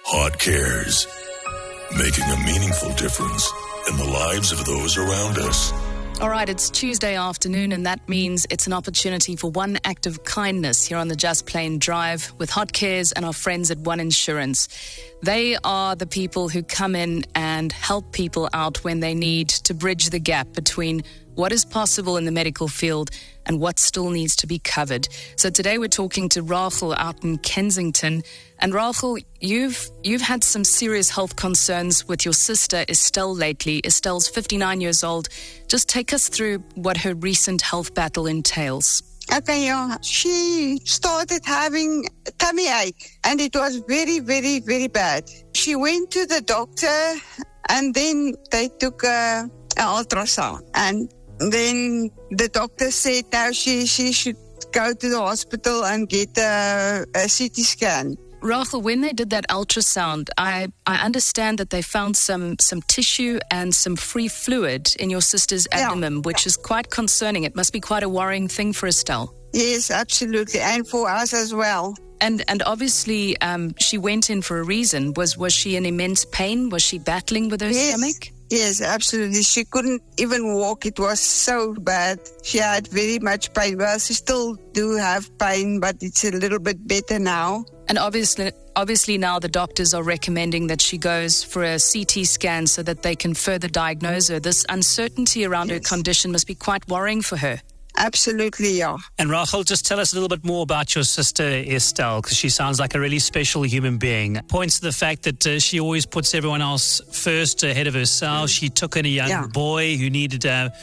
Heart Cares, making a meaningful difference in the lives of those around us. All right, it's Tuesday afternoon, and that means it's an opportunity for one act of kindness here on the Just Plain Drive with Heart Cares and our friends at One Insurance. They are the people who come in and help people out when they need to bridge the gap between what is possible in the medical field and what still needs to be covered. So today we're talking to Rachel out in Kensington. And Rachel, you've had some serious health concerns with your sister Estelle lately. Estelle's 59 years old. Just take us through what her recent health battle entails. Okay, she started having a tummy ache, and it was very, very, very bad. She went to the doctor, and then they took an ultrasound, and then the doctor said now she should go to the hospital and get a CT scan. Rachel, when they did that ultrasound, I understand that they found some tissue and some free fluid in your sister's abdomen, which is quite concerning. It must be quite a worrying thing for Estelle. Yes, absolutely, and for us as well. And obviously, she went in for a reason. Was she in immense pain? Was she battling with her stomach? Yes, absolutely. She couldn't even walk. It was so bad. She had very much pain. Well, she still do have pain, but it's a little bit better now. And obviously now the doctors are recommending that she goes for a CT scan so that they can further diagnose her. This uncertainty around her condition must be quite worrying for her. Absolutely, yeah. And Rachel, just tell us a little bit more about your sister Estelle, because she sounds like a really special human being. Points to the fact that she always puts everyone else first ahead of herself. She took in a young boy who needed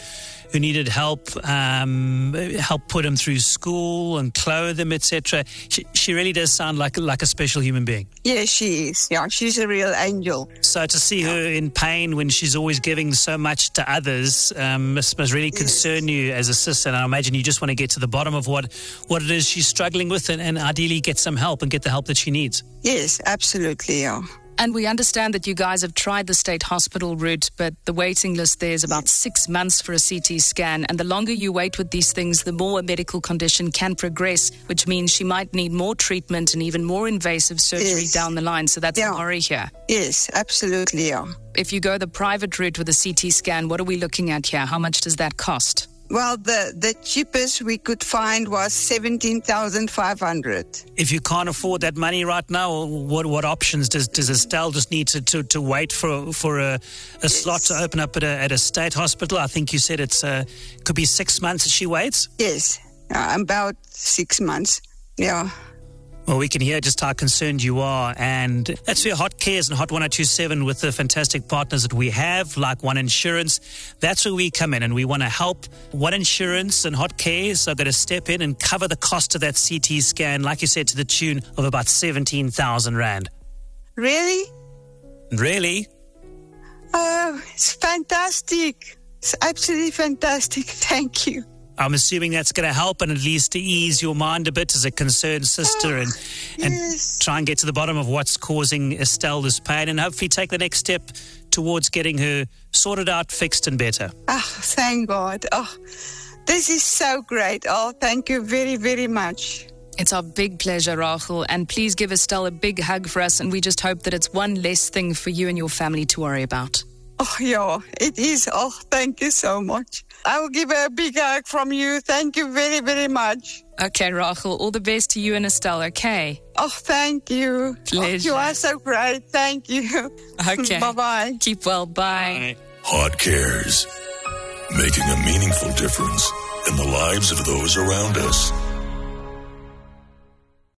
help put him through school and clothe him, etc. She really does sound like a special human being. Yes, she is. Yeah, she's a real angel. So to see her in pain when she's always giving so much to others must really concern you as a sister. And I imagine you just want to get to the bottom of what it is she's struggling with and ideally get some help and get the help that she needs. Yes, absolutely, yeah. And we understand that you guys have tried the state hospital route, but the waiting list there is about 6 months for a CT scan. And the longer you wait with these things, the more a medical condition can progress, which means she might need more treatment and even more invasive surgery down the line. So that's a worry here. Yes, absolutely, yeah. If you go the private route with a CT scan, what are we looking at here? How much does that cost? Well, the cheapest we could find was 17,500. If you can't afford that money right now, what options does Estelle just need to wait for a slot to open up at a state hospital? I think you said it's could be 6 months that she waits. Yes, about 6 months. Yeah. Well, we can hear just how concerned you are, and that's where Heart Cares and Hot 1027 with the fantastic partners that we have, like One Insurance. That's where we come in, and we want to help. One Insurance and Heart Cares are going to step in and cover the cost of that CT scan, like you said, to the tune of about 17,000 Rand. Really? Really? Oh, it's fantastic. It's absolutely fantastic. Thank you. I'm assuming that's going to help and at least ease your mind a bit as a concerned sister and try and get to the bottom of what's causing Estelle this pain and hopefully take the next step towards getting her sorted out, fixed and better. Oh, thank God. Oh, this is so great. Oh, thank you very, very much. It's our big pleasure, Rachel, and please give Estelle a big hug for us, and we just hope that it's one less thing for you and your family to worry about. Oh, yeah, it is. Oh, thank you so much. I will give her a big hug from you. Thank you very, very much. Okay, Rachel, all the best to you and Estelle, okay? Oh, thank you. Pleasure. Oh, you are so great. Thank you. Okay. Bye-bye. Keep well. Bye. Heart Cares, making a meaningful difference in the lives of those around us.